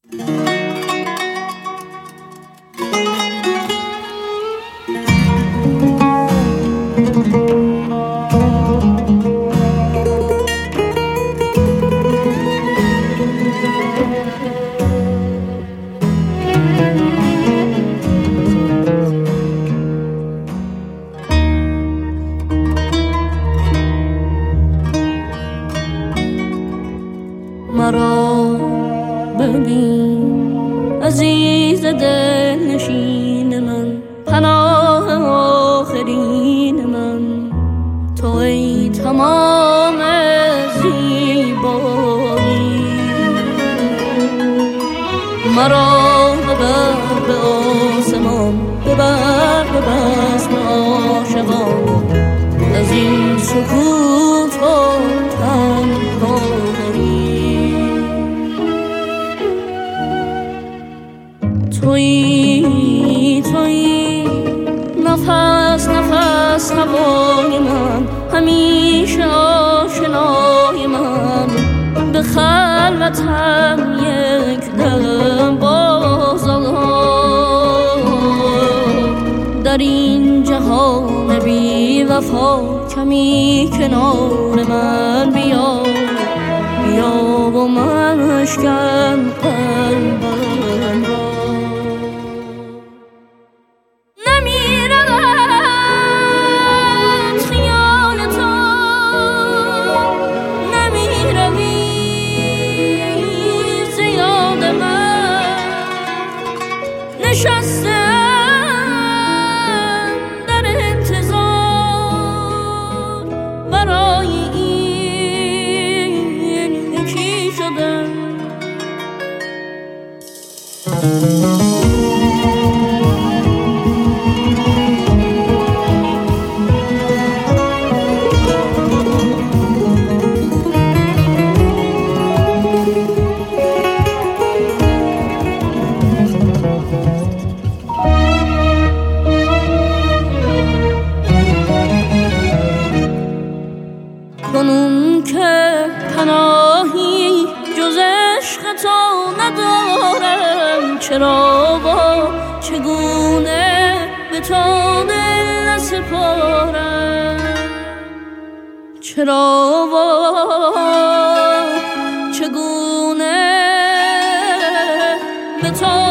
مرا ببین عزیز دل نشین من، پناه آخرین من، تو ای تمام زیبایی. مرا ببر به آسمان، ببر به بزم عاشقان، از این سکوت و تنهایی. تویی نفس نفس هوای من، همیشه آشنای من، به خلوتم یک دم بازآی. در این جهان بی وفا کمی کنار من بیا، بیا و من اشکن قلبم را. نشستم در انتظار، برای این یکی شدم. کنون که پناهی جز عشق تو ندارم، چرا و چگونه به تو دل نسپارم، چرا و چگونه به تو